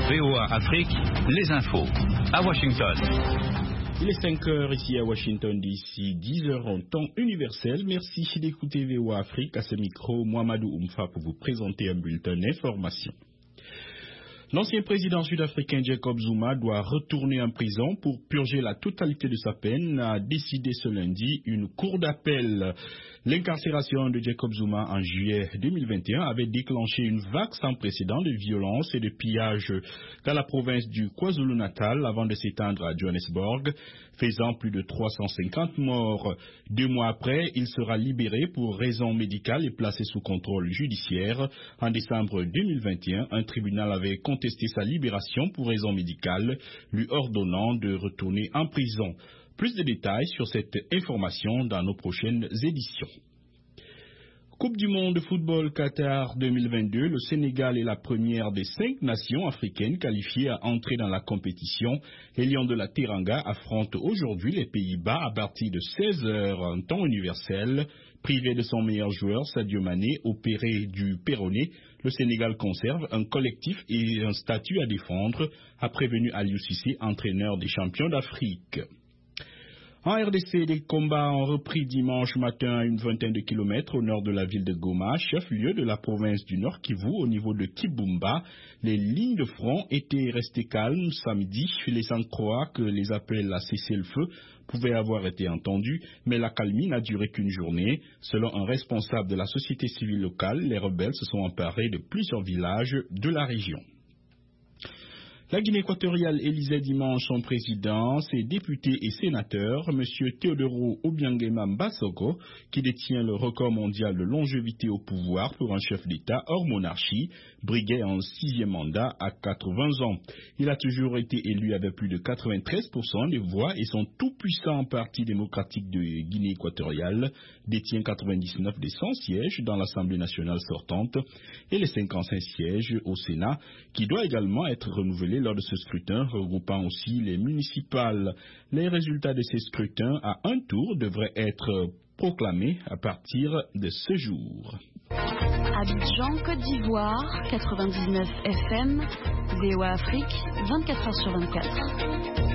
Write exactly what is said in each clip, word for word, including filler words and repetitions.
V O A Afrique, les infos. À Washington. Il est cinq heures ici à Washington D C, dix heures en temps universel. Merci d'écouter V O A Afrique. À ce micro, Mohamedou Oumfa pour vous présenter un bulletin d'information. L'ancien président sud-africain Jacob Zuma doit retourner en prison pour purger la totalité de sa peine, a décidé ce lundi une cour d'appel. L'incarcération de Jacob Zuma en juillet deux mille vingt et un avait déclenché une vague sans précédent de violence et de pillage dans la province du KwaZulu-Natal avant de s'étendre à Johannesburg, faisant plus de trois cent cinquante morts. Deux mois après, il sera libéré pour raison médicale et placé sous contrôle judiciaire. En décembre deux mille vingt et un, un tribunal avait contesté sa libération pour raison médicale, lui ordonnant de retourner en prison. Plus de détails sur cette information dans nos prochaines éditions. Coupe du monde de football Qatar deux mille vingt-deux, le Sénégal est la première des cinq nations africaines qualifiées à entrer dans la compétition. Les Lions de la Teranga affrontent aujourd'hui les Pays-Bas à partir de seize heures en temps universel. Privé de son meilleur joueur, Sadio Mané, opéré du péroné, le Sénégal conserve un collectif et un statut à défendre, a prévenu Aliou Cissé, entraîneur des champions d'Afrique. En R D C, les combats ont repris dimanche matin à une vingtaine de kilomètres au nord de la ville de Goma, chef-lieu de la province du Nord Kivu, au niveau de Kibumba. Les lignes de front étaient restées calmes samedi, laissant croire que les appels à cesser le feu pouvaient avoir été entendus, mais la calmie n'a duré qu'une journée. Selon un responsable de la société civile locale, les rebelles se sont emparés de plusieurs villages de la région. La Guinée équatoriale élisait dimanche son président, ses députés et sénateurs, M. Teodoro Obiangema Mbasogo, qui détient le record mondial de longévité au pouvoir pour un chef d'État hors monarchie, briguait en sixième mandat à quatre-vingts ans. Il a toujours été élu avec plus de quatre-vingt-treize pour cent des voix et son tout-puissant parti démocratique de Guinée équatoriale détient quatre-vingt-dix-neuf des cent sièges dans l'Assemblée nationale sortante et les cinquante-cinq sièges au Sénat, qui doit également être renouvelé lors de ce scrutin, regroupant aussi les municipales. Les résultats de ces scrutins à un tour devraient être proclamés à partir de ce jour. Abidjan, Côte d'Ivoire, quatre-vingt-dix-neuf F M, V O A Afrique, vingt-quatre heures sur vingt-quatre.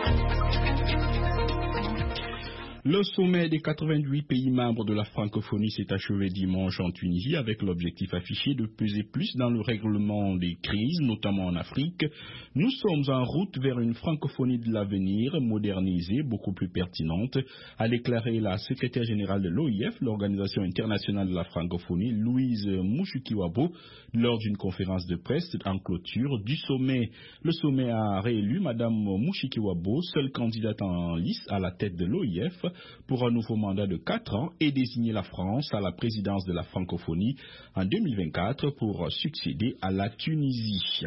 Le sommet des quatre-vingt-huit pays membres de la francophonie s'est achevé dimanche en Tunisie avec l'objectif affiché de peser plus dans le règlement des crises, notamment en Afrique. Nous sommes en route vers une francophonie de l'avenir, modernisée, beaucoup plus pertinente, a déclaré la secrétaire générale de l'O I F, l'Organisation internationale de la francophonie, Louise Mushikiwabo, lors d'une conférence de presse en clôture du sommet. Le sommet a réélu Mme Mushikiwabo, seule candidate en lice à la tête de l'O I F, pour un nouveau mandat de quatre ans et désigner la France à la présidence de la francophonie en deux mille vingt-quatre pour succéder à la Tunisie.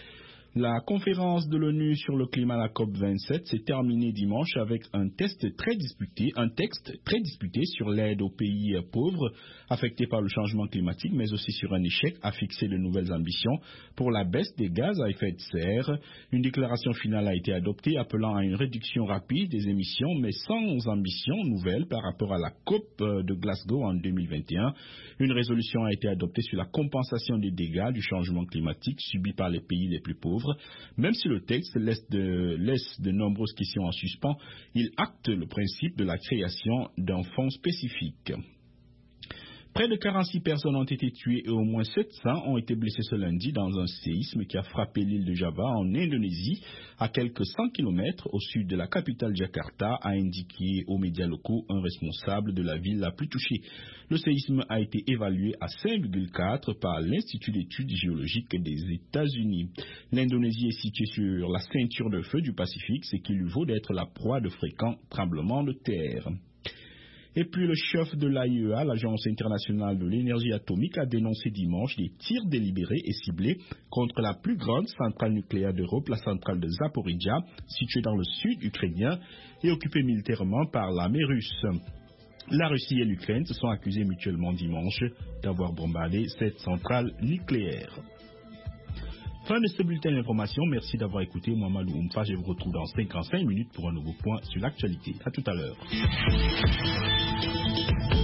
La conférence de l'ONU sur le climat, la COP vingt-sept, s'est terminée dimanche avec un test très disputé, un texte très disputé sur l'aide aux pays pauvres affectés par le changement climatique, mais aussi sur un échec à fixer de nouvelles ambitions pour la baisse des gaz à effet de serre. Une déclaration finale a été adoptée appelant à une réduction rapide des émissions, mais sans ambition nouvelle par rapport à la COP de Glasgow en deux mille vingt et un. Une résolution a été adoptée sur la compensation des dégâts du changement climatique subis par les pays les plus pauvres. Même si le texte laisse de, laisse de nombreuses questions en suspens, il acte le principe de la création d'un fonds spécifique. Près de quarante-six personnes ont été tuées et au moins sept cents ont été blessées ce lundi dans un séisme qui a frappé l'île de Java en Indonésie, à quelques cent kilomètres au sud de la capitale Jakarta, a indiqué aux médias locaux un responsable de la ville la plus touchée. Le séisme a été évalué à cinq virgule quatre par l'Institut d'études géologiques des États-Unis. L'Indonésie est située sur la ceinture de feu du Pacifique, ce qui lui vaut d'être la proie de fréquents tremblements de terre. Et puis le chef de l'A I E A, l'Agence internationale de l'énergie atomique, a dénoncé dimanche des tirs délibérés et ciblés contre la plus grande centrale nucléaire d'Europe, la centrale de Zaporizhzhia, située dans le sud ukrainien et occupée militairement par l'armée russe. La Russie et l'Ukraine se sont accusés mutuellement dimanche d'avoir bombardé cette centrale nucléaire. Fin de ce bulletin d'information. Merci d'avoir écouté Mohamedou Oumfa. Je vous retrouve dans cinquante-cinq minutes pour un nouveau point sur l'actualité. À tout à l'heure.